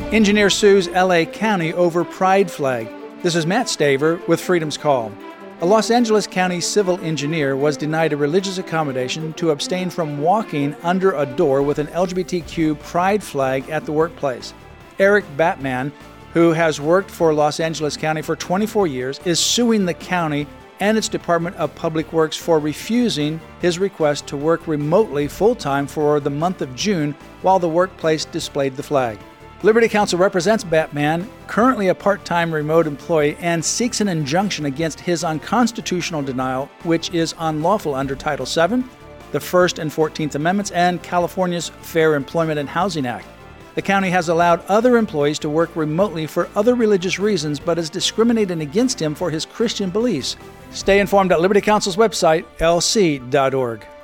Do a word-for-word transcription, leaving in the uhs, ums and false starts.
Engineer sues L A County over pride flag. This is Matt Staver with Freedom's Call. A Los Angeles County civil engineer was denied a religious accommodation to abstain from walking under a door with an L G B T Q pride flag at the workplace. Eric Batman, who has worked for Los Angeles County for twenty-four years, is suing the county and its Department of Public Works for refusing his request to work remotely full-time for the month of June while the workplace displayed the flag. Liberty Counsel represents Batman, currently a part-time remote employee, and seeks an injunction against his unconstitutional denial, which is unlawful under Title seven, the First and Fourteenth Amendments, and California's Fair Employment and Housing Act. The county has allowed other employees to work remotely for other religious reasons, but is discriminating against him for his Christian beliefs. Stay informed at Liberty Counsel's website, L C dot org.